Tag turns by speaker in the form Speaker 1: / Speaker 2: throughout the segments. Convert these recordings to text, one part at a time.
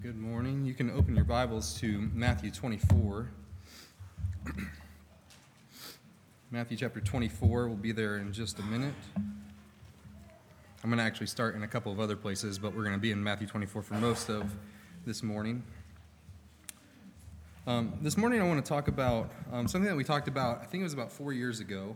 Speaker 1: Good morning. You can open your Bibles to Matthew 24. Matthew chapter 24 will be there in just a minute. I'm going to actually start in a couple of other places, but we're going to be in Matthew 24 for most of this morning. This morning I want to talk about something that we talked about, I think it was about 4 years ago.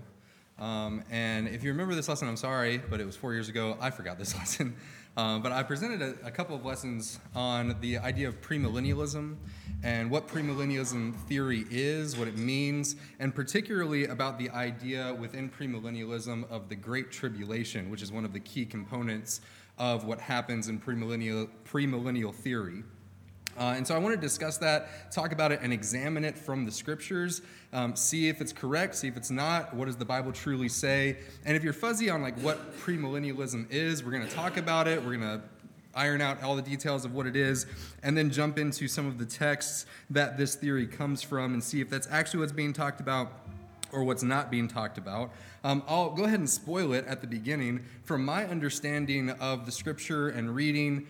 Speaker 1: And if you remember this lesson, I'm sorry, but it was 4 years ago. I forgot this lesson. But I presented a couple of lessons on the idea of premillennialism and what premillennialism theory is, what it means, and particularly about the idea within premillennialism of the Great Tribulation, which is one of the key components of what happens in premillennial theory. And so I want to discuss that, talk about it, and examine it from the Scriptures, see if it's correct, see if it's not, what does the Bible truly say, and if you're fuzzy on like what premillennialism is, we're going to talk about it, we're going to iron out all the details of what it is, and then jump into some of the texts that this theory comes from and see if that's actually what's being talked about or what's not being talked about. I'll go ahead and spoil it at the beginning. From my understanding of the Scripture and reading,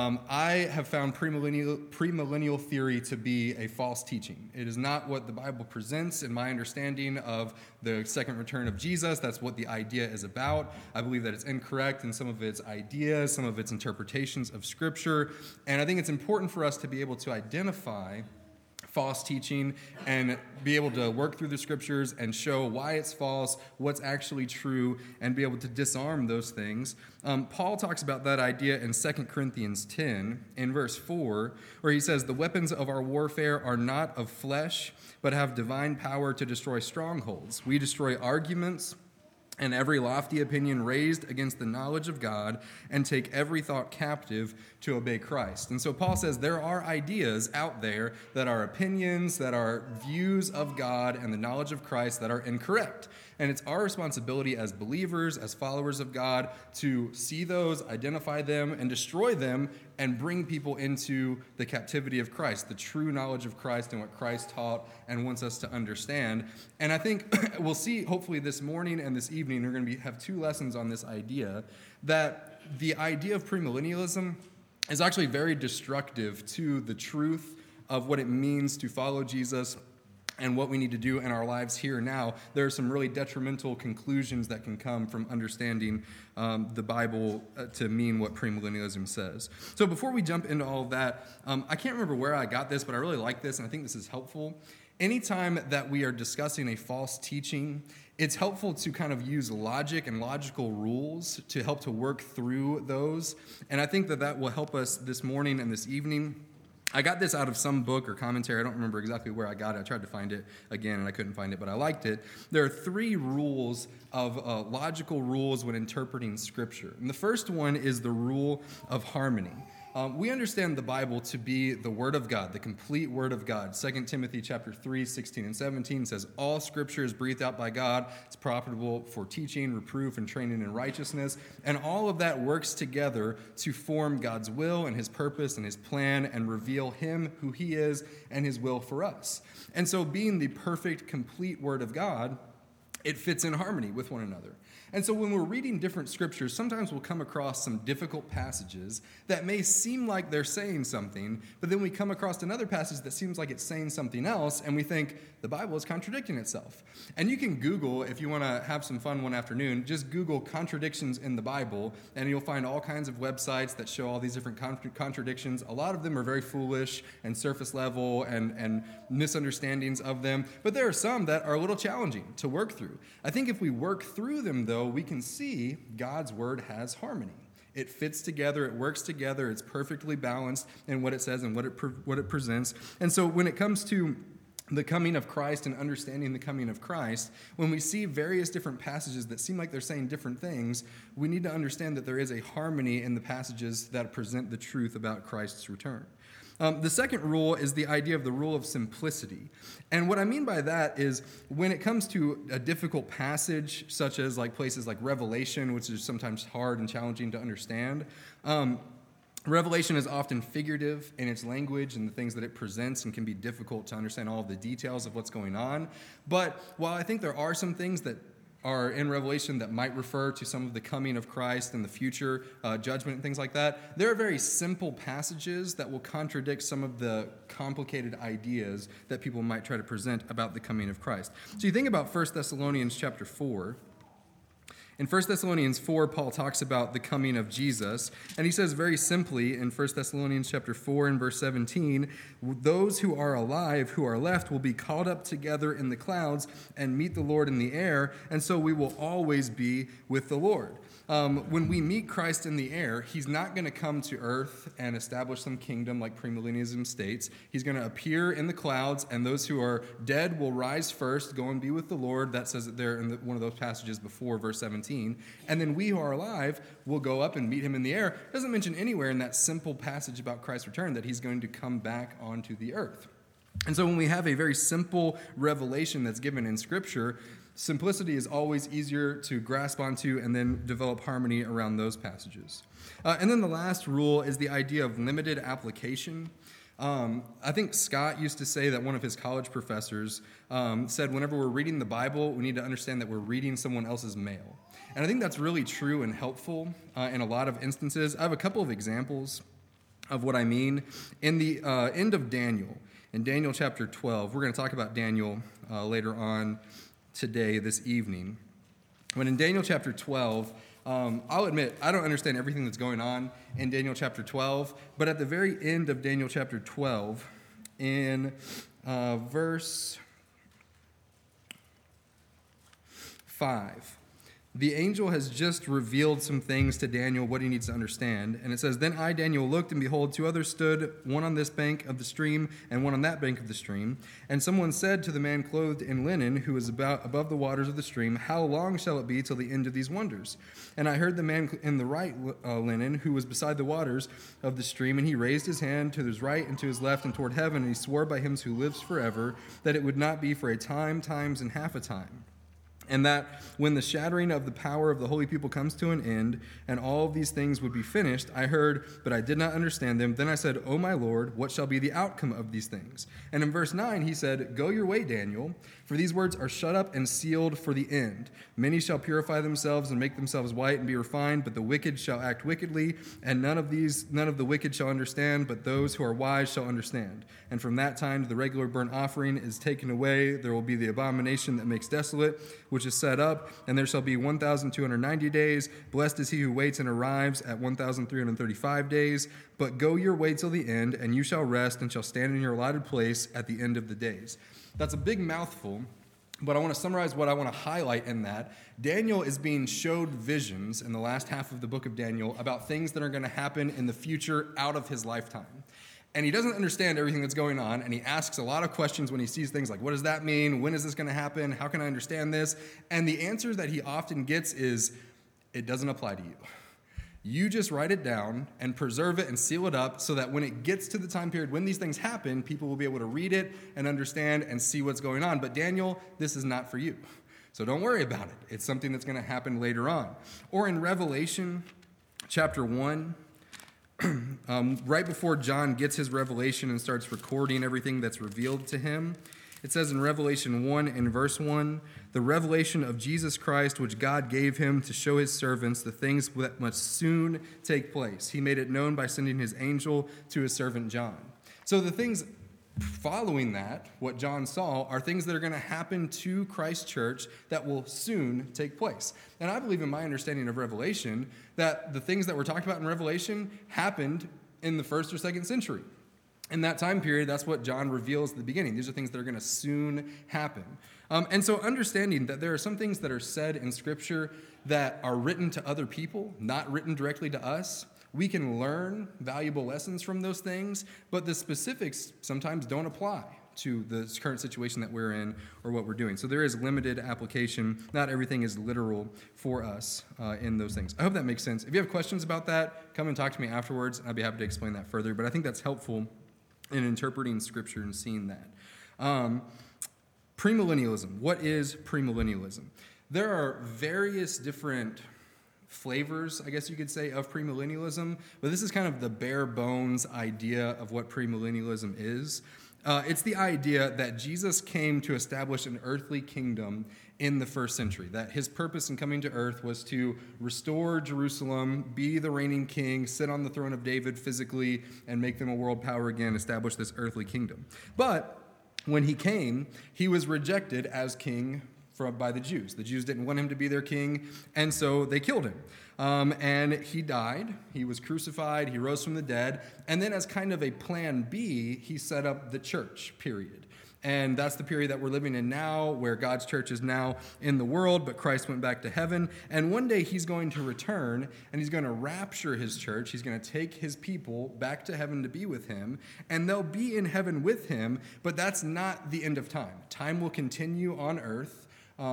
Speaker 1: I have found premillennial theory to be a false teaching. It is not what the Bible presents in my understanding of the second return of Jesus. That's what the idea is about. I believe that it's incorrect in some of its ideas, some of its interpretations of Scripture, and I think it's important for us to be able to identify false teaching and be able to work through the Scriptures and show why it's false, what's actually true, and be able to disarm those things. Paul talks about that idea in 2 Corinthians 10 in verse 4, where he says, "The weapons of our warfare are not of flesh, but have divine power to destroy strongholds. We destroy arguments and every lofty opinion raised against the knowledge of God, and take every thought captive to obey Christ." And so Paul says there are ideas out there that are opinions, that are views of God and the knowledge of Christ that are incorrect. And it's our responsibility as believers, as followers of God, to see those, identify them, and destroy them, and bring people into the captivity of Christ, the true knowledge of Christ and what Christ taught and wants us to understand. And I think we'll see, hopefully this morning and this evening, we're going to have two lessons on this idea, that the idea of premillennialism is actually very destructive to the truth of what it means to follow Jesus and what we need to do in our lives here and now. There are some really detrimental conclusions that can come from understanding the Bible to mean what premillennialism says. So before we jump into all of that, I can't remember where I got this, but I really like this, and I think this is helpful. Anytime that we are discussing a false teaching, it's helpful to kind of use logic and logical rules to help to work through those. And I think that will help us this morning and this evening. I got this out of some book or commentary. I don't remember exactly where I got it. I tried to find it again, and I couldn't find it, but I liked it. There are three rules of logical rules when interpreting Scripture. And the first one is the rule of harmony. We understand the Bible to be the Word of God, the complete Word of God. 2 Timothy chapter 3, 16 and 17 says, "All Scripture is breathed out by God. It's profitable for teaching, reproof, and training in righteousness." And all of that works together to form God's will and His purpose and His plan and reveal Him, who He is, and His will for us. And so being the perfect, complete Word of God, it fits in harmony with one another. And so when we're reading different scriptures, sometimes we'll come across some difficult passages that may seem like they're saying something, but then we come across another passage that seems like it's saying something else, and we think the Bible is contradicting itself. And you can Google, if you want to have some fun one afternoon, just Google contradictions in the Bible, and you'll find all kinds of websites that show all these different contradictions. A lot of them are very foolish and surface level and misunderstandings of them, but there are some that are a little challenging to work through. I think if we work through them, though, we can see God's word has harmony. It fits together, it works together, it's perfectly balanced in what it says and what it presents. And so when it comes to the coming of Christ and understanding the coming of Christ, when we see various different passages that seem like they're saying different things, we need to understand that there is a harmony in the passages that present the truth about Christ's return. The second rule is the idea of the rule of simplicity. And what I mean by that is when it comes to a difficult passage, such as like places like Revelation, which is sometimes hard and challenging to understand, Revelation is often figurative in its language and the things that it presents and can be difficult to understand all of the details of what's going on. But while I think there are some things that are in Revelation that might refer to some of the coming of Christ and the future judgment and things like that, there are very simple passages that will contradict some of the complicated ideas that people might try to present about the coming of Christ. So you think about 1 Thessalonians chapter 4. In 1 Thessalonians 4, Paul talks about the coming of Jesus, and he says very simply in 1 Thessalonians chapter 4 and verse 17, those who are alive, who are left, will be caught up together in the clouds and meet the Lord in the air, and so we will always be with the Lord. When we meet Christ in the air, he's not going to come to earth and establish some kingdom like premillennialism states. He's going to appear in the clouds, and those who are dead will rise first, go and be with the Lord. That says it there in one of those passages before verse 17. And then we who are alive will go up and meet him in the air. It doesn't mention anywhere in that simple passage about Christ's return that he's going to come back onto the earth. And so when we have a very simple revelation that's given in Scripture, simplicity is always easier to grasp onto and then develop harmony around those passages. And then the last rule is the idea of limited application. I think Scott used to say that one of his college professors said whenever we're reading the Bible, we need to understand that we're reading someone else's mail. And I think that's really true and helpful in a lot of instances. I have a couple of examples of what I mean. In the end of Daniel, in Daniel chapter 12, we're going to talk about Daniel later on today, this evening. When in Daniel chapter 12, I'll admit, I don't understand everything that's going on in Daniel chapter 12, but at the very end of Daniel chapter 12, in verse 5, the angel has just revealed some things to Daniel, what he needs to understand. And it says, then I, Daniel, looked, and behold, two others stood, one on this bank of the stream and one on that bank of the stream. And someone said to the man clothed in linen, who was above the waters of the stream, how long shall it be till the end of these wonders? And I heard the man in the right linen, who was beside the waters of the stream, and he raised his hand to his right and to his left and toward heaven, and he swore by him who lives forever, that it would not be for a time, times, and half a time. And that when the shattering of the power of the holy people comes to an end, and all of these things would be finished, I heard, but I did not understand them. Then I said, O my Lord, what shall be the outcome of these things? And in verse 9 he said, go your way, Daniel, for these words are shut up and sealed for the end. Many shall purify themselves and make themselves white and be refined, but the wicked shall act wickedly, and none of the wicked shall understand, but those who are wise shall understand. And from that time the regular burnt offering is taken away. There will be the abomination that makes desolate, which is set up, and there shall be 1,290 days. Blessed is he who waits and arrives at 1,335 days. But go your way till the end, and you shall rest and shall stand in your allotted place at the end of the days. That's a big mouthful, but I want to summarize what I want to highlight in that. Daniel is being showed visions in the last half of the book of Daniel about things that are going to happen in the future out of his lifetime. And he doesn't understand everything that's going on, and he asks a lot of questions when he sees things like, what does that mean? When is this going to happen? How can I understand this? And the answer that he often gets is, it doesn't apply to you. You just write it down and preserve it and seal it up so that when it gets to the time period when these things happen, people will be able to read it and understand and see what's going on. But Daniel, this is not for you. So don't worry about it. It's something that's going to happen later on. Or in Revelation chapter 1, right before John gets his revelation and starts recording everything that's revealed to him, it says in Revelation 1 and verse 1, the revelation of Jesus Christ, which God gave him to show his servants the things that must soon take place. He made it known by sending his angel to his servant John. So the things following that, what John saw, are things that are going to happen to Christ's church that will soon take place. And I believe in my understanding of Revelation that the things that were talked about in Revelation happened in the 1st or 2nd century. In that time period, that's what John reveals at the beginning. These are things that are going to soon happen. And so understanding that there are some things that are said in Scripture that are written to other people, not written directly to us, we can learn valuable lessons from those things, but the specifics sometimes don't apply to the current situation that we're in or what we're doing. So there is limited application. Not everything is literal for us in those things. I hope that makes sense. If you have questions about that, come and talk to me afterwards, and I'd be happy to explain that further. But I think that's helpful in interpreting Scripture and seeing that. Premillennialism. What is premillennialism? There are various different flavors, I guess you could say, of premillennialism, but this is kind of the bare bones idea of what premillennialism is. It's the idea that Jesus came to establish an earthly kingdom in the first century, that his purpose in coming to earth was to restore Jerusalem, be the reigning king, sit on the throne of David physically, and make them a world power again, establish this earthly kingdom. But when he came, he was rejected as king by the Jews. The Jews didn't want him to be their king, and so they killed him. And he died. He was crucified. He rose from the dead. And then as kind of a plan B, he set up the church, period. And that's the period that we're living in now, where God's church is now in the world, but Christ went back to heaven. And one day he's going to return, and he's going to rapture his church. He's going to take his people back to heaven to be with him, and they'll be in heaven with him, but that's not the end of time. Time will continue on earth,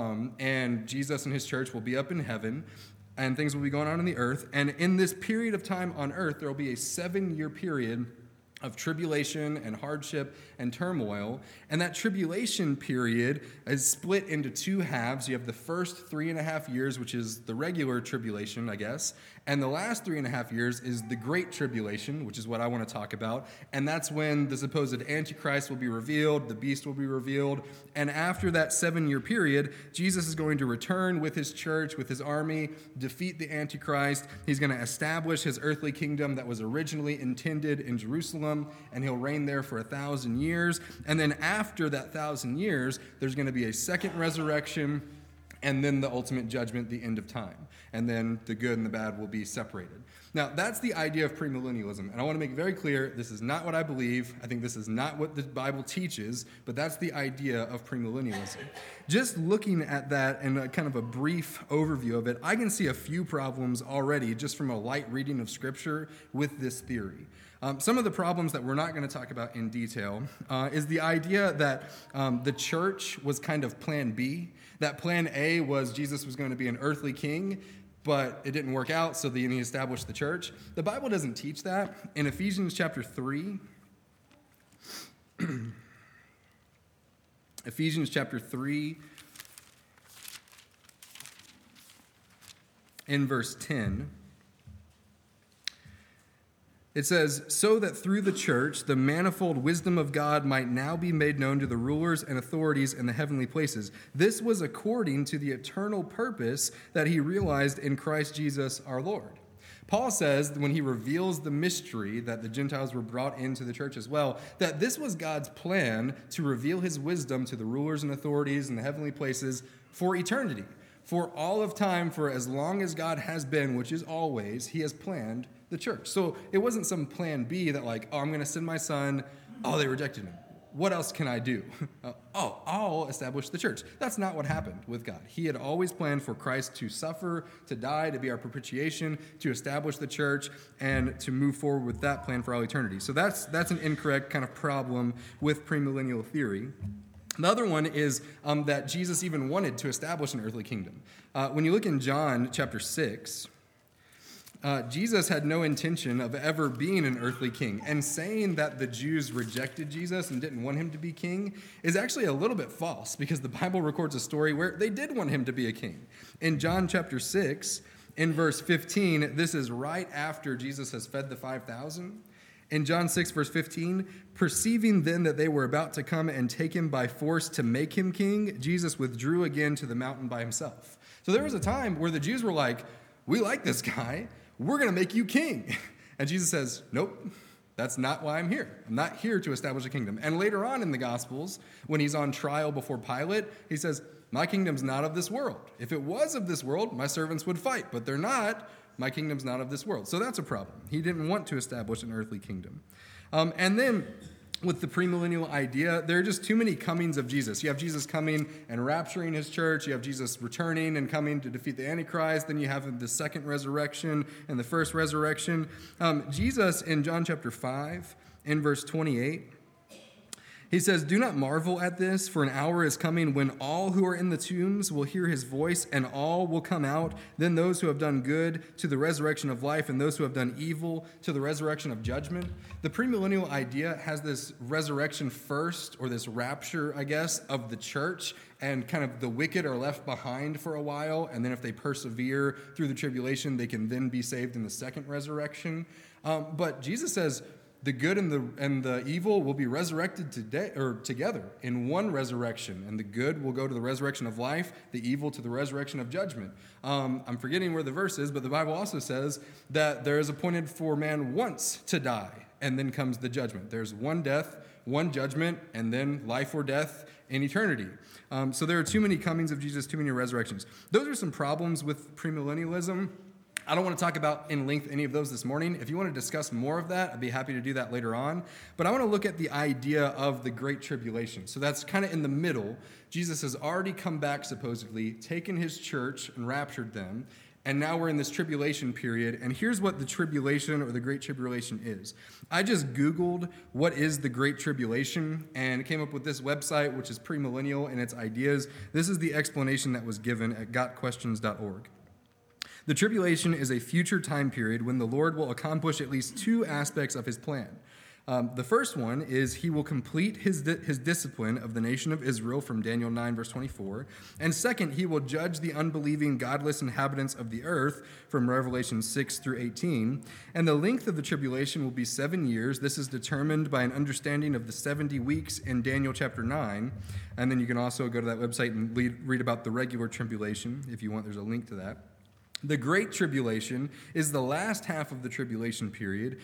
Speaker 1: and Jesus and his church will be up in heaven, and things will be going on the earth. And in this period of time on earth, there will be a 7-year period of tribulation and hardship and turmoil. And that tribulation period is split into 2 halves. You have the first 3.5 years, which is the regular tribulation, I guess. And the last 3.5 years is the Great Tribulation, which is what I want to talk about. And that's when the supposed Antichrist will be revealed, the beast will be revealed. And after that 7-year period, Jesus is going to return with his church, with his army, defeat the Antichrist. He's going to establish his earthly kingdom that was originally intended in Jerusalem, and he'll reign there for 1,000 years. And then after that 1,000 years, there's going to be a second resurrection, and then the ultimate judgment, the end of time. And then the good and the bad will be separated. Now, that's the idea of premillennialism. And I want to make very clear, this is not what I believe. I think this is not what the Bible teaches, but that's the idea of premillennialism. Just looking at that and a kind of a brief overview of it, I can see a few problems already just from a light reading of Scripture with this theory. Some of the problems that we're not going to talk about in detail is the idea that the church was kind of plan B. That plan A was Jesus was going to be an earthly king, but it didn't work out, so then he established the church. The Bible doesn't teach that. In Ephesians chapter 3, Ephesians chapter 3, in verse 10, it says, "So that through the church the manifold wisdom of God might now be made known to the rulers and authorities in the heavenly places. This was according to the eternal purpose that he realized in Christ Jesus our Lord." Paul says, when he reveals the mystery that the Gentiles were brought into the church as well, that this was God's plan to reveal his wisdom to the rulers and authorities in the heavenly places for eternity. For all of time, for as long as God has been, which is always, he has planned the church. So it wasn't some plan B that like, oh, I'm going to send my son. Oh, they rejected him. What else can I do? I'll establish the church. That's not what happened with God. He had always planned for Christ to suffer, to die, to be our propitiation, to establish the church, and to move forward with that plan for all eternity. So that's an incorrect kind of problem with premillennial theory. The other one is that Jesus even wanted to establish an earthly kingdom. When you look in John chapter 6, Jesus had no intention of ever being an earthly king. And saying that the Jews rejected Jesus and didn't want him to be king is actually a little bit false, because the Bible records a story where they did want him to be a king. In John chapter 6, in verse 15, this is right after Jesus has fed the 5,000. In John 6, verse 15, "Perceiving then that they were about to come and take him by force to make him king, Jesus withdrew again to the mountain by himself." So there was a time where the Jews were like, "We like this guy. We're going to make you king." And Jesus says, "Nope, that's not why I'm here. I'm not here to establish a kingdom." And later on in the Gospels, when he's on trial before Pilate, he says, "My kingdom's not of this world. If it was of this world, my servants would fight, but they're not. My kingdom's not of this world." So that's a problem. He didn't want to establish an earthly kingdom. And then with the premillennial idea, there are just too many comings of Jesus. You have Jesus coming and rapturing his church. You have Jesus returning and coming to defeat the Antichrist. Then you have the second resurrection and the first resurrection. Jesus in John chapter 5, in verse 28, he says, "Do not marvel at this, for an hour is coming when all who are in the tombs will hear his voice, and all will come out. Then those who have done good to the resurrection of life, and those who have done evil to the resurrection of judgment." The premillennial idea has this resurrection first, or this rapture, I guess, of the church, and kind of the wicked are left behind for a while, and then if they persevere through the tribulation, they can then be saved in the second resurrection. But Jesus says, The good and the evil will be resurrected together in one resurrection, and the good will go to the resurrection of life, the evil to the resurrection of judgment. I'm forgetting where the verse is, but the Bible also says that there is appointed for man once to die, and then comes the judgment. There's one death, one judgment, and then life or death in eternity. So there are too many comings of Jesus, too many resurrections. Those are some problems with premillennialism. I don't want to talk about in length any of those this morning. If you want to discuss more of that, I'd be happy to do that later on. But I want to look at the idea of the Great Tribulation. So that's kind of in the middle. Jesus has already come back, supposedly, taken his church and raptured them. And now we're in this tribulation period. And here's what the tribulation or the Great Tribulation is. I just Googled what is the Great Tribulation and came up with this website, which is premillennial in its ideas. This is the explanation that was given at gotquestions.org. The tribulation is a future time period when the Lord will accomplish at least two aspects of his plan. The first one is he will complete his discipline of the nation of Israel from Daniel 9, verse 24. And second, he will judge the unbelieving, godless inhabitants of the earth from Revelation 6 through 18. And the length of the tribulation will be 7 years. This is determined by an understanding of the 70 weeks in Daniel chapter 9. And then you can also go to that website and read about the regular tribulation if you want. There's a link to that. The Great Tribulation is the last half of the tribulation period,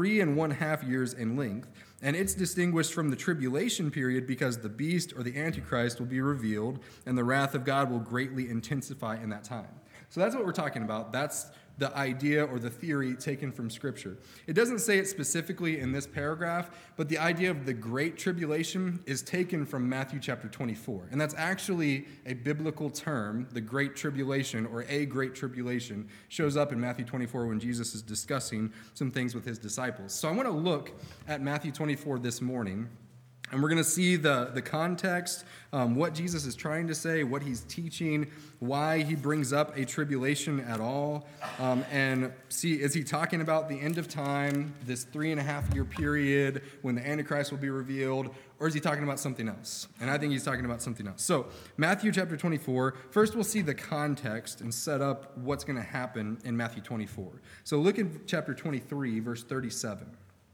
Speaker 1: 3.5 years in length, and it's distinguished from the tribulation period because the beast or the Antichrist will be revealed, and the wrath of God will greatly intensify in that time. So that's what we're talking about. That's the idea or the theory taken from Scripture. It doesn't say it specifically in this paragraph, but the idea of the Great Tribulation is taken from Matthew chapter 24. And that's actually a biblical term. The Great Tribulation or a Great Tribulation shows up in Matthew 24 when Jesus is discussing some things with his disciples. So I want to look at Matthew 24 this morning. And we're going to see the context, what Jesus is trying to say, what he's teaching, why he brings up a tribulation at all, and see, is he talking about the end of time, this 3.5-year period when the Antichrist will be revealed, or is he talking about something else? And I think he's talking about something else. So Matthew chapter 24, first we'll see the context and set up what's going to happen in Matthew 24. So look at chapter 23, verse 37.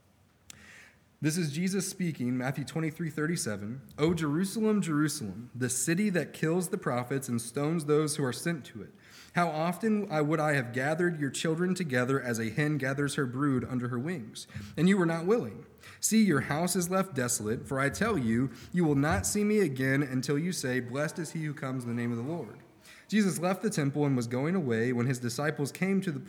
Speaker 1: This is Jesus speaking, Matthew 23:37. O Jerusalem, Jerusalem, the city that kills the prophets and stones those who are sent to it. How often would I have gathered your children together as a hen gathers her brood under her wings, and you were not willing. See, your house is left desolate, for I tell you, you will not see me again until you say, blessed is he who comes in the name of the Lord. Jesus left the temple and was going away when his disciples came to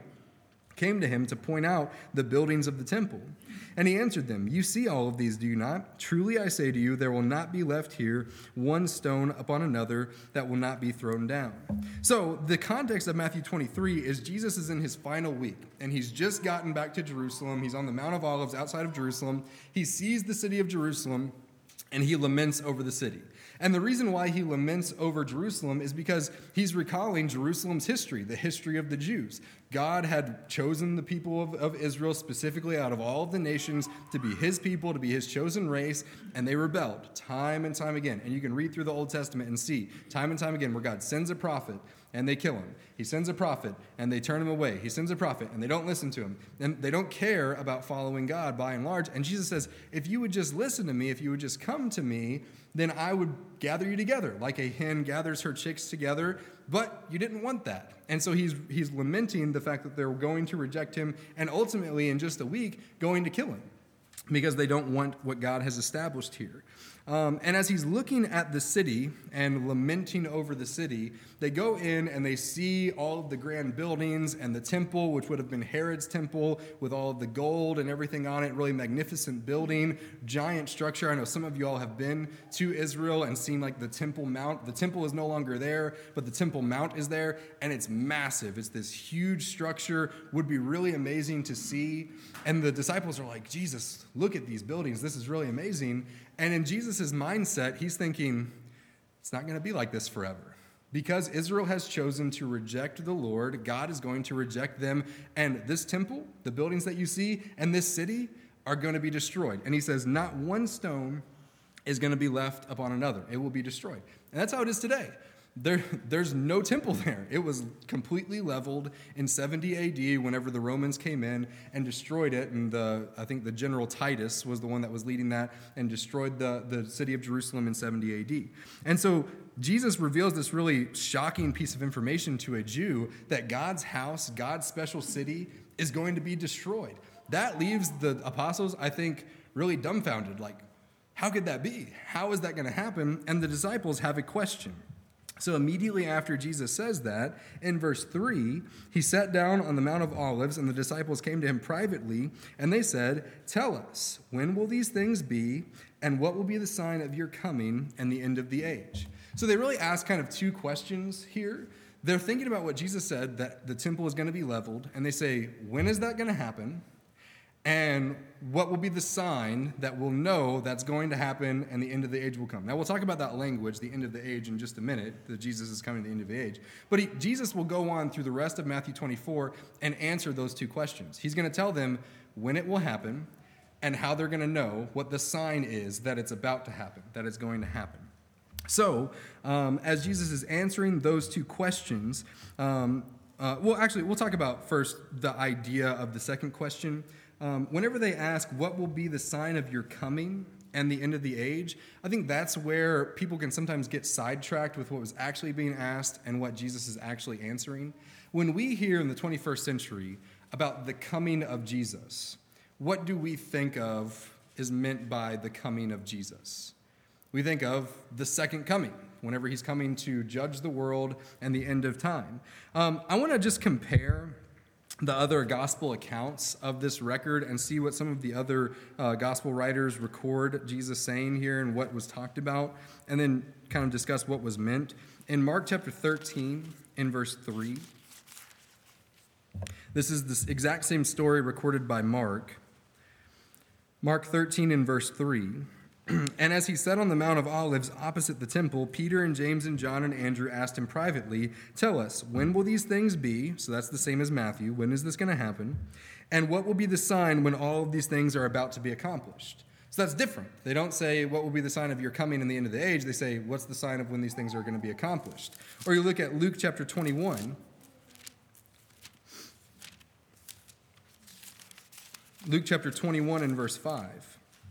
Speaker 1: him to point out the buildings of the temple. And he answered them, you see all of these, do you not? Truly I say to you, there will not be left here one stone upon another that will not be thrown down. So the context of Matthew 23 is Jesus is in his final week, and he's just gotten back to Jerusalem. He's on the Mount of Olives outside of Jerusalem. He sees the city of Jerusalem, and he laments over the city. And the reason why he laments over Jerusalem is because he's recalling Jerusalem's history, the history of the Jews. God had chosen the people of Israel specifically out of all of the nations to be his people, to be his chosen race, and they rebelled time and time again. And you can read through the Old Testament and see time and time again where God sends a prophet and they kill him. He sends a prophet and they turn him away. He sends a prophet and they don't listen to him. And they don't care about following God by and large. And Jesus says, if you would just listen to me, if you would just come to me, then I would gather you together like a hen gathers her chicks together, but you didn't want that. And so he's lamenting the fact that they're going to reject him and ultimately in just a week going to kill him because they don't want what God has established here. And as he's looking at the city and lamenting over the city, they go in and they see all of the grand buildings and the temple, which would have been Herod's temple with all of the gold and everything on it, really magnificent building, giant structure. I know some of you all have been to Israel and seen like the Temple Mount. The temple is no longer there, but the Temple Mount is there, and it's massive. It's this huge structure, would be really amazing to see. And the disciples are like, Jesus, look at these buildings. This is really amazing. And in Jesus' mindset, he's thinking, it's not going to be like this forever. Because Israel has chosen to reject the Lord, God is going to reject them. And this temple, the buildings that you see, and this city are going to be destroyed. And he says, not one stone is going to be left upon another. It will be destroyed. And that's how it is today. there's no temple there. It was completely leveled in 70 AD whenever the Romans came in and destroyed it. And I think the general Titus was the one that was leading that and destroyed the city of Jerusalem in 70 AD. And so Jesus reveals this really shocking piece of information to a Jew that God's house, God's special city, is going to be destroyed. That leaves the apostles, I think, really dumbfounded. Like, how could that be? How is that going to happen? And the disciples have a question. So immediately after Jesus says that, in verse 3, he sat down on the Mount of Olives, and the disciples came to him privately, and they said, "Tell us, when will these things be, and what will be the sign of your coming and the end of the age?" So they really ask kind of two questions here. They're thinking about what Jesus said, that the temple is going to be leveled, and they say, when is that going to happen? And what will be the sign that we'll know that's going to happen and the end of the age will come? Now, we'll talk about that language, the end of the age, in just a minute, that Jesus is coming to the end of the age. But Jesus will go on through the rest of Matthew 24 and answer those two questions. He's going to tell them when it will happen and how they're going to know what the sign is that it's about to happen, that it's going to happen. So, as Jesus is answering those two questions, we'll talk about first the idea of the second question. Whenever they ask, what will be the sign of your coming and the end of the age, I think that's where people can sometimes get sidetracked with what was actually being asked and what Jesus is actually answering. When we hear in the 21st century about the coming of Jesus, what do we think of is meant by the coming of Jesus? We think of the second coming, whenever he's coming to judge the world and the end of time. I want to just compare the other gospel accounts of this record and see what some of the other gospel writers record Jesus saying here and what was talked about, and then kind of discuss what was meant. In Mark chapter 13, in verse 3, this is the exact same story recorded by Mark. Mark 13 in verse 3. And as he sat on the Mount of Olives opposite the temple, Peter and James and John and Andrew asked him privately, "Tell us, when will these things be?" So that's the same as Matthew. When is this going to happen? "And what will be the sign when all of these things are about to be accomplished?" So that's different. They don't say, what will be the sign of your coming and the end of the age? They say, what's the sign of when these things are going to be accomplished? Or you look at Luke chapter 21. Luke chapter 21 and verse 5.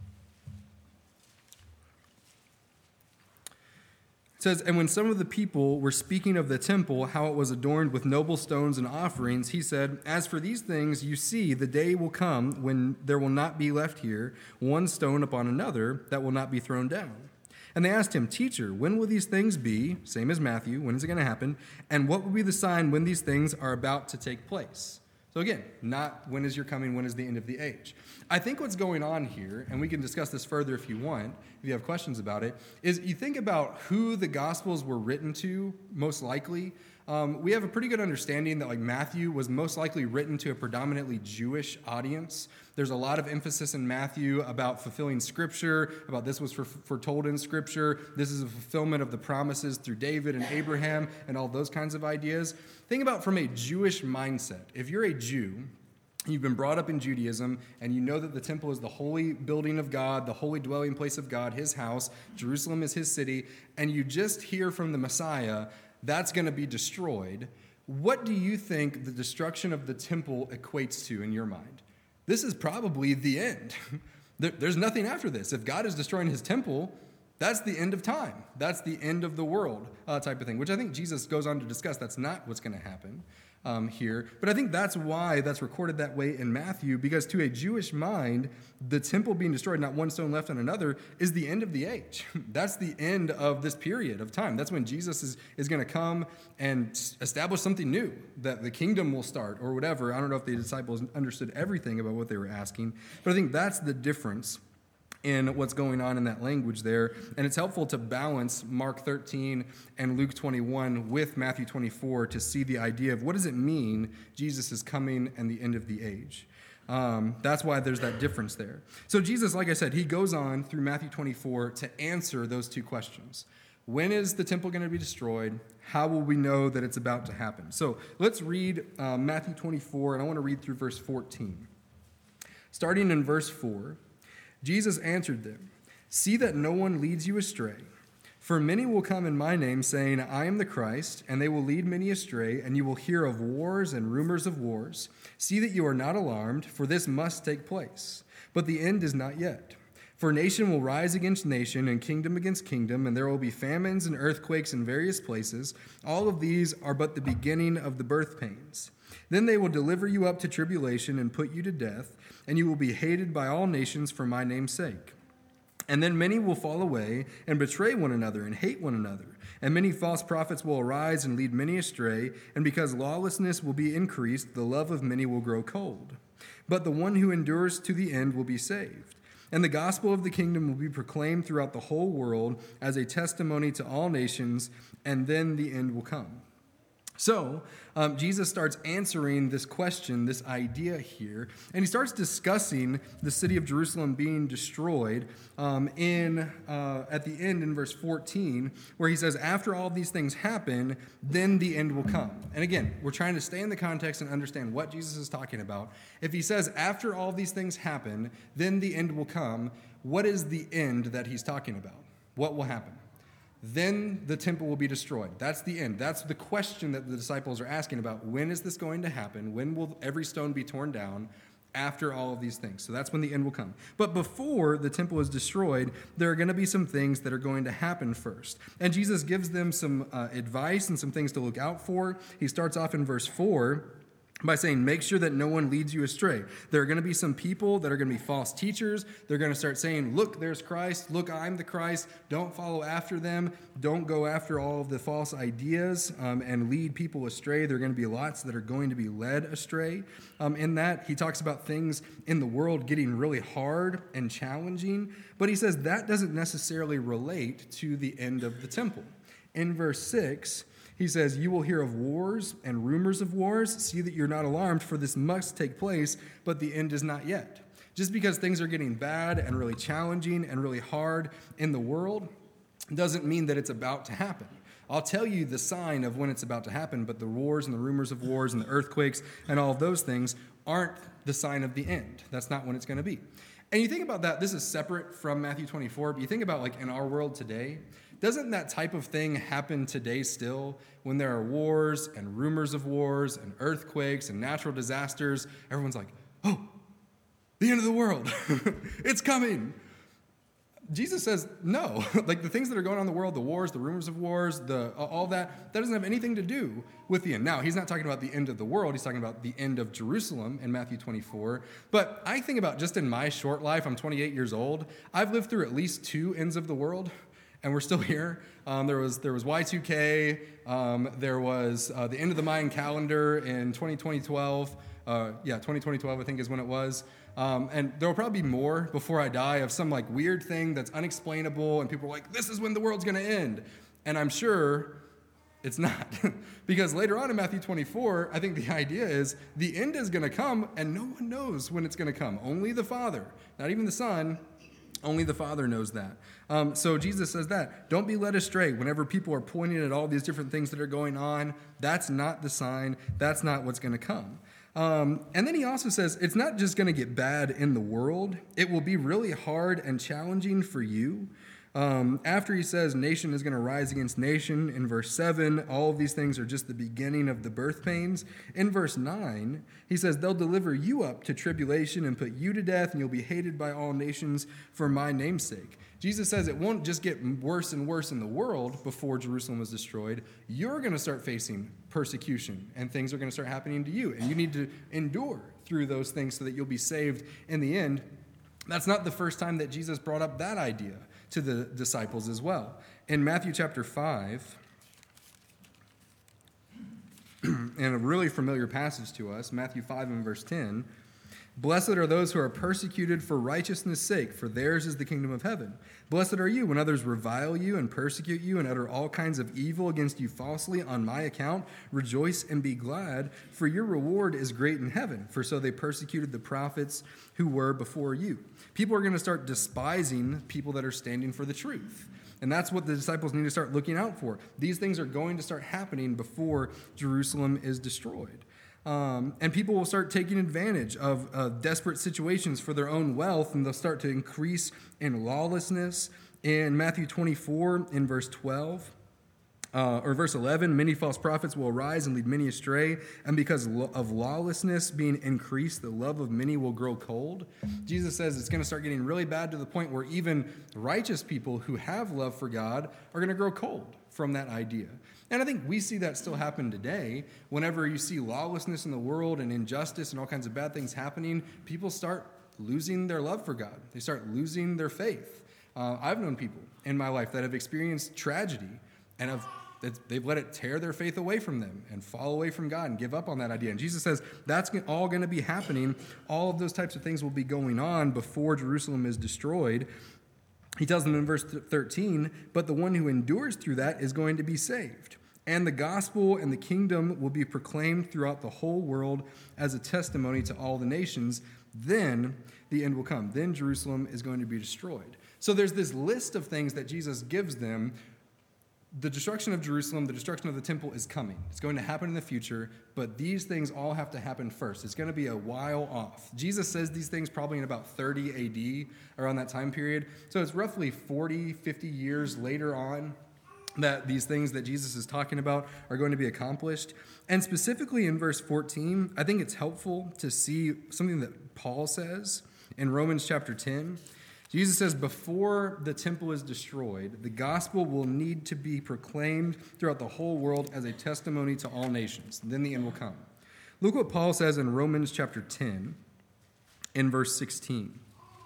Speaker 1: It says, "And when some of the people were speaking of the temple, how it was adorned with noble stones and offerings, he said, 'As for these things, you see, the day will come when there will not be left here one stone upon another that will not be thrown down.' And they asked him, 'Teacher, when will these things be?'" Same as Matthew. When is it going to happen? "And what will be the sign when these things are about to take place?" So again, not when is your coming, when is the end of the age. I think what's going on here, and we can discuss this further if you want, if you have questions about it, is you think about who the Gospels were written to, most likely. We have a pretty good understanding that Matthew was most likely written to a predominantly Jewish audience. There's a lot of emphasis in Matthew about fulfilling Scripture, about this was foretold in Scripture. This is a fulfillment of the promises through David and Abraham and all those kinds of ideas. Think about from a Jewish mindset. If you're a Jew, you've been brought up in Judaism, and you know that the temple is the holy building of God, the holy dwelling place of God, his house, Jerusalem is his city, and you just hear from the Messiah, that's going to be destroyed. What do you think the destruction of the temple equates to in your mind? This is probably the end. There's nothing after this. If God is destroying his temple, that's the end of time. That's the end of the world type of thing, which I think Jesus goes on to discuss. That's not what's going to happen here. But I think that's why that's recorded that way in Matthew, because to a Jewish mind, the temple being destroyed, not one stone left on another, is the end of the age. That's the end of this period of time. That's when Jesus is going to come and establish something new, that the kingdom will start or whatever. I don't know if the disciples understood everything about what they were asking, but I think that's the difference in what's going on in that language there. And it's helpful to balance Mark 13 and Luke 21 with Matthew 24 to see the idea of what does it mean Jesus is coming and the end of the age. That's why there's that difference there. So Jesus, like I said, he goes on through Matthew 24 to answer those two questions. When is the temple going to be destroyed? How will we know that it's about to happen? So let's read Matthew 24, and I want to read through verse 14. Starting in verse 4, Jesus answered them, "See that no one leads you astray. For many will come in my name, saying, I am the Christ, and they will lead many astray, and you will hear of wars and rumors of wars. See that you are not alarmed, for this must take place. But the end is not yet. For nation will rise against nation, and kingdom against kingdom, and there will be famines and earthquakes in various places. All of these are but the beginning of the birth pains. Then they will deliver you up to tribulation and put you to death, and you will be hated by all nations for my name's sake. And then many will fall away and betray one another and hate one another. And many false prophets will arise and lead many astray. And because lawlessness will be increased, the love of many will grow cold. But the one who endures to the end will be saved. And the gospel of the kingdom will be proclaimed throughout the whole world as a testimony to all nations, and then the end will come. So, Jesus starts answering this question, this idea here, and he starts discussing the city of Jerusalem being destroyed at the end in verse 14, where he says, after all these things happen, then the end will come. And again, we're trying to stay in the context and understand what Jesus is talking about. If he says, after all these things happen, then the end will come, what is the end that he's talking about? What will happen? Then the temple will be destroyed. That's the end. That's the question that the disciples are asking about. When is this going to happen? When will every stone be torn down after all of these things? So that's when the end will come. But before the temple is destroyed, there are going to be some things that are going to happen first. And Jesus gives them some advice and some things to look out for. He starts off in verse 4 by saying, make sure that no one leads you astray. There are going to be some people that are going to be false teachers. They're going to start saying, look, there's Christ. Look, I'm the Christ. Don't follow after them. Don't go after all of the false ideas and lead people astray. There are going to be lots that are going to be led astray. In that, he talks about things in the world getting really hard and challenging. But he says that doesn't necessarily relate to the end of the temple. In verse 6, he says, you will hear of wars and rumors of wars. See that you're not alarmed, for this must take place, but the end is not yet. Just because things are getting bad and really challenging and really hard in the world doesn't mean that it's about to happen. I'll tell you the sign of when it's about to happen, but the wars and the rumors of wars and the earthquakes and all of those things aren't the sign of the end. That's not when it's going to be. And you think about that, this is separate from Matthew 24, but you think about like in our world today, doesn't that type of thing happen today still when there are wars and rumors of wars and earthquakes and natural disasters? Everyone's like, oh, the end of the world, it's coming. Jesus says, no, like the things that are going on in the world, the wars, the rumors of wars, all that doesn't have anything to do with the end. Now, he's not talking about the end of the world. He's talking about the end of Jerusalem in Matthew 24. But I think about just in my short life, I'm 28 years old. I've lived through at least two ends of the world, and we're still here. There was Y2K. There was the end of the Mayan calendar in 2012. 2012, I think, is when it was. And there will probably be more before I die of some like weird thing that's unexplainable, and people are like, this is when the world's going to end. And I'm sure it's not. Because later on in Matthew 24, I think the idea is the end is going to come, and no one knows when it's going to come. Only the Father, not even the Son. Only the Father knows that. So Jesus says that. Don't be led astray. Whenever people are pointing at all these different things that are going on, that's not the sign. That's not what's going to come. And then he also says it's not just going to get bad in the world. It will be really hard and challenging for you. After he says nation is going to rise against nation, in verse 7, all of these things are just the beginning of the birth pains. In verse 9, he says they'll deliver you up to tribulation and put you to death, and you'll be hated by all nations for my name's sake. Jesus says it won't just get worse and worse in the world before Jerusalem is destroyed. You're going to start facing persecution, and things are going to start happening to you, and you need to endure through those things so that you'll be saved in the end. That's not the first time that Jesus brought up that idea to the disciples as well. In Matthew chapter 5, and a really familiar passage to us, Matthew 5 and verse 10, blessed are those who are persecuted for righteousness' sake, for theirs is the kingdom of heaven. Blessed are you when others revile you and persecute you and utter all kinds of evil against you falsely on my account. Rejoice and be glad, for your reward is great in heaven, for so they persecuted the prophets who were before you. People are going to start despising people that are standing for the truth. And that's what the disciples need to start looking out for. These things are going to start happening before Jerusalem is destroyed. And people will start taking advantage of desperate situations for their own wealth, and they'll start to increase in lawlessness. In Matthew 24, in verse 12, or verse 11, many false prophets will arise and lead many astray, and because of lawlessness being increased, the love of many will grow cold. Jesus says it's going to start getting really bad to the point where even righteous people who have love for God are going to grow cold from that idea. And I think we see that still happen today. Whenever you see lawlessness in the world and injustice and all kinds of bad things happening, people start losing their love for God. They start losing their faith. I've known people in my life that have experienced tragedy and they've let it tear their faith away from them and fall away from God and give up on that idea. And Jesus says that's all going to be happening. All of those types of things will be going on before Jerusalem is destroyed. He tells them in verse 13, but the one who endures through that is going to be saved. And the gospel and the kingdom will be proclaimed throughout the whole world as a testimony to all the nations. Then the end will come. Then Jerusalem is going to be destroyed. So there's this list of things that Jesus gives them. The destruction of Jerusalem, the destruction of the temple is coming. It's going to happen in the future, but these things all have to happen first. It's going to be a while off. Jesus says these things probably in about 30 AD, around that time period. So it's roughly 40, 50 years later on that these things that Jesus is talking about are going to be accomplished. And specifically in verse 14, I think it's helpful to see something that Paul says in Romans chapter 10. Jesus says, before the temple is destroyed, the gospel will need to be proclaimed throughout the whole world as a testimony to all nations. Then the end will come. Look what Paul says in Romans chapter 10, in verse 16.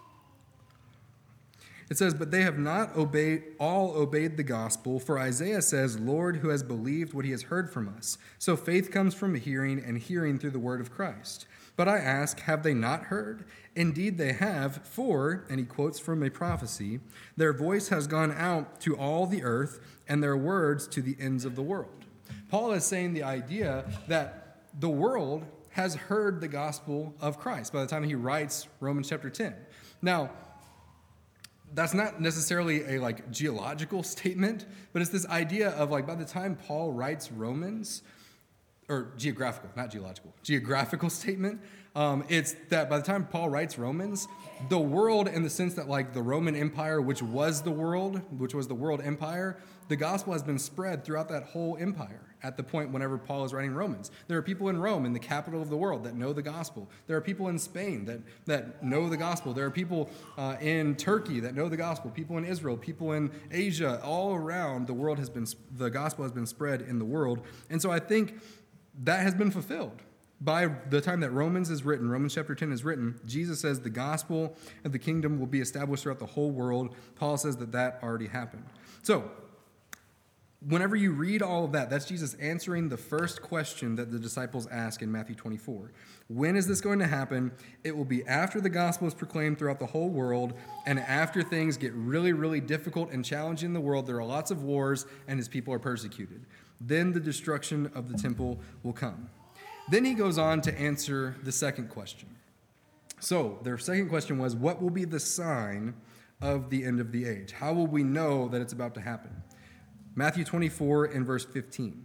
Speaker 1: It says, but they have not all obeyed the gospel, for Isaiah says, Lord, who has believed what he has heard from us? So faith comes from hearing, and hearing through the word of Christ. But I ask, have they not heard? Indeed they have, for, and he quotes from a prophecy, their voice has gone out to all the earth, and their words to the ends of the world. Paul is saying the idea that the world has heard the gospel of Christ by the time he writes Romans chapter 10. Now, that's not necessarily a geological statement, but it's this idea of by the time Paul writes Romans, or geographical, not geological, geographical statement. It's that by the time Paul writes Romans, the world, in the sense that the Roman Empire, which was the world empire, the gospel has been spread throughout that whole empire at the point whenever Paul is writing Romans. There are people in Rome, in the capital of the world, that know the gospel. There are people in Spain that know the gospel. There are people in Turkey that know the gospel, people in Israel, people in Asia, all around the world the gospel has been spread in the world. And so I think that has been fulfilled. By the time that Romans is written, Romans chapter 10 is written, Jesus says the gospel of the kingdom will be established throughout the whole world. Paul says that already happened. So, whenever you read all of that, that's Jesus answering the first question that the disciples ask in Matthew 24. When is this going to happen? It will be after the gospel is proclaimed throughout the whole world, and after things get really, really difficult and challenging in the world. There are lots of wars, and his people are persecuted. Then the destruction of the temple will come. Then he goes on to answer the second question. So their second question was, what will be the sign of the end of the age? How will we know that it's about to happen? Matthew 24 and verse 15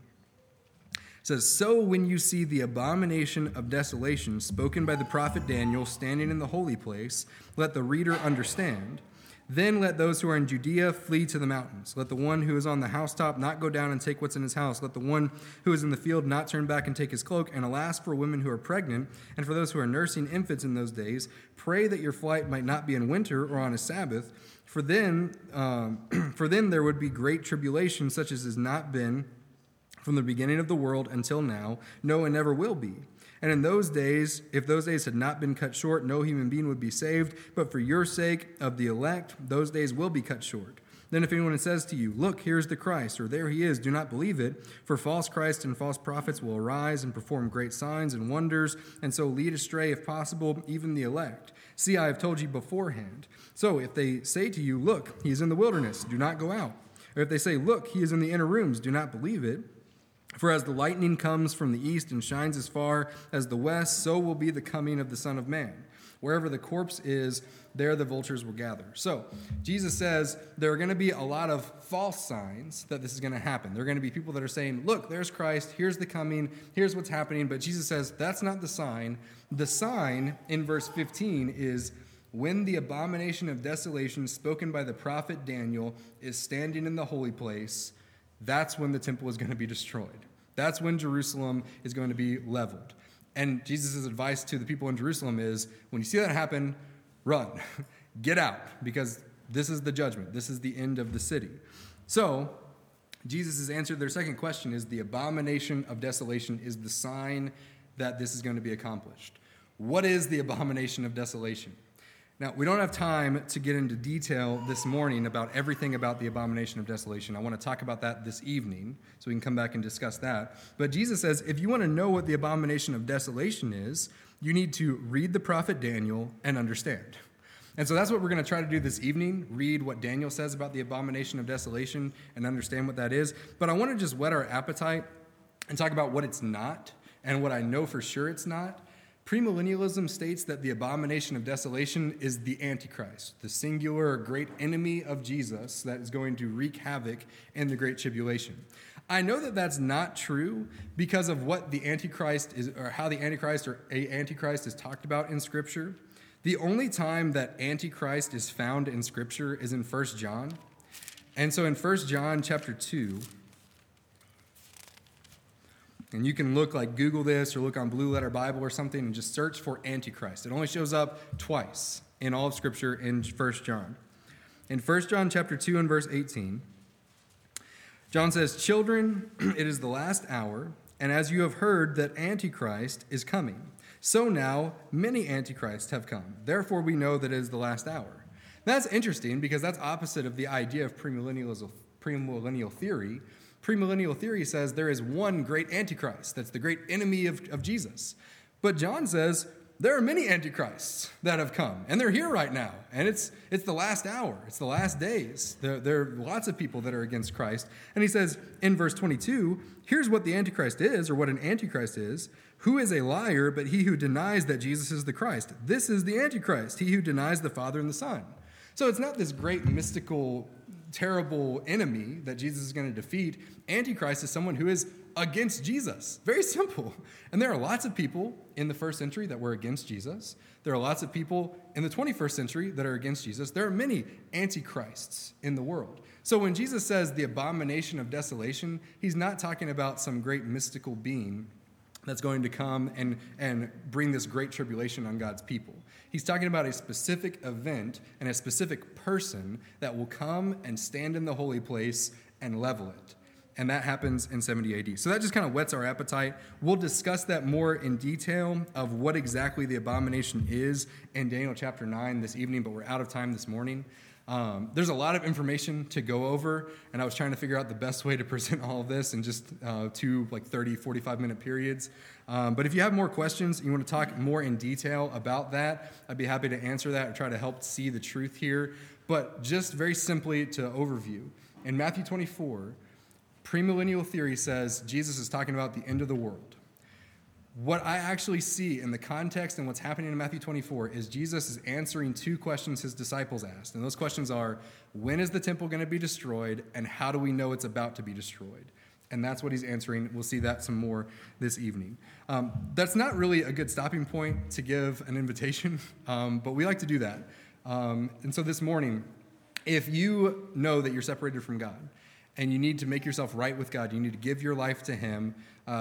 Speaker 1: says, so when you see the abomination of desolation spoken by the prophet Daniel standing in the holy place, let the reader understand. Then let those who are in Judea flee to the mountains. Let the one who is on the housetop not go down and take what's in his house. Let the one who is in the field not turn back and take his cloak. And alas, for women who are pregnant and for those who are nursing infants in those days, pray that your flight might not be in winter or on a Sabbath, for then there would be great tribulation, such as has not been from the beginning of the world until now, no, and never will be. And in those days, if those days had not been cut short, no human being would be saved. But for your sake of the elect, those days will be cut short. Then if anyone says to you, look, here's the Christ, or there he is, do not believe it. For false Christs and false prophets will arise and perform great signs and wonders, and so lead astray, if possible, even the elect. See, I have told you beforehand. So if they say to you, look, he is in the wilderness, do not go out. Or if they say, look, he is in the inner rooms, do not believe it. For as the lightning comes from the east and shines as far as the west, so will be the coming of the Son of Man. Wherever the corpse is, there the vultures will gather. So Jesus says there are going to be a lot of false signs that this is going to happen. There are going to be people that are saying, look, there's Christ, here's the coming, here's what's happening. But Jesus says that's not the sign. The sign in verse 15 is when the abomination of desolation spoken by the prophet Daniel is standing in the holy place, that's when the temple is going to be destroyed. That's when Jerusalem is going to be leveled. And Jesus' advice to the people in Jerusalem is, when you see that happen, run, get out, because this is the judgment. This is the end of the city. So Jesus' answer to their second question is the abomination of desolation is the sign that this is going to be accomplished. What is the abomination of desolation? Now, we don't have time to get into detail this morning about everything about the abomination of desolation. I want to talk about that this evening, so we can come back and discuss that. But Jesus says, if you want to know what the abomination of desolation is, you need to read the prophet Daniel and understand. And so that's what we're going to try to do this evening, read what Daniel says about the abomination of desolation and understand what that is. But I want to just whet our appetite and talk about what it's not and what I know for sure it's not. Premillennialism states that the abomination of desolation is the Antichrist, the singular great enemy of Jesus that is going to wreak havoc in the Great Tribulation. I know that that's not true because of what the Antichrist is, or how the Antichrist or a Antichrist is talked about in Scripture. The only time that Antichrist is found in Scripture is in 1 John. And so in 1 John chapter 2, and you can look, like Google this or look on Blue Letter Bible or something and just search for Antichrist. It only shows up twice in all of Scripture in 1 John. In 1 John chapter 2 and verse 18, John says, "Children, it is the last hour, and as you have heard that Antichrist is coming, so now many Antichrists have come. Therefore we know that it is the last hour." That's interesting because that's opposite of the idea of premillennial theory. Premillennial theory says there is one great Antichrist that's the great enemy of Jesus. But John says there are many Antichrists that have come, and they're here right now. And it's the last hour. It's the last days. There are lots of people that are against Christ. And he says in verse 22, here's what the Antichrist is, or what an Antichrist is. Who is a liar but he who denies that Jesus is the Christ? This is the Antichrist, he who denies the Father and the Son. So it's not this great mystical terrible enemy that Jesus is going to defeat. Antichrist is someone who is against Jesus. Very simple. And there are lots of people in the first century that were against Jesus. There are lots of people in the 21st century that are against Jesus. There are many antichrists in the world. So when Jesus says the abomination of desolation, he's not talking about some great mystical being that's going to come and bring this great tribulation on God's people. He's talking about a specific event and a specific person that will come and stand in the holy place and level it. And that happens in 70 AD. So that just kind of whets our appetite. We'll discuss that more in detail of what exactly the abomination is in Daniel chapter 9 this evening, but we're out of time this morning. There's a lot of information to go over, and I was trying to figure out the best way to present all of this in just 2 30, 45-minute periods. But if you have more questions, you want to talk more in detail about that, I'd be happy to answer that or try to help see the truth here. But just very simply to overview, in Matthew 24, premillennial theory says Jesus is talking about the end of the world. What I actually see in the context and what's happening in Matthew 24 is Jesus is answering 2 questions his disciples asked. And those questions are, when is the temple going to be destroyed, and how do we know it's about to be destroyed? And that's what he's answering. We'll see that some more this evening. That's not really a good stopping point to give an invitation, but we like to do that. And so this morning, if you know that you're separated from God, and you need to make yourself right with God, you need to give your life to him,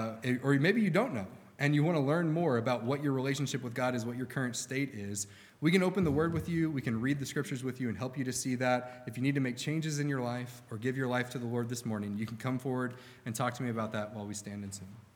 Speaker 1: or maybe you don't know, and you want to learn more about what your relationship with God is, what your current state is, we can open the Word with you, we can read the Scriptures with you and help you to see that. If you need to make changes in your life or give your life to the Lord this morning, you can come forward and talk to me about that while we stand and sing.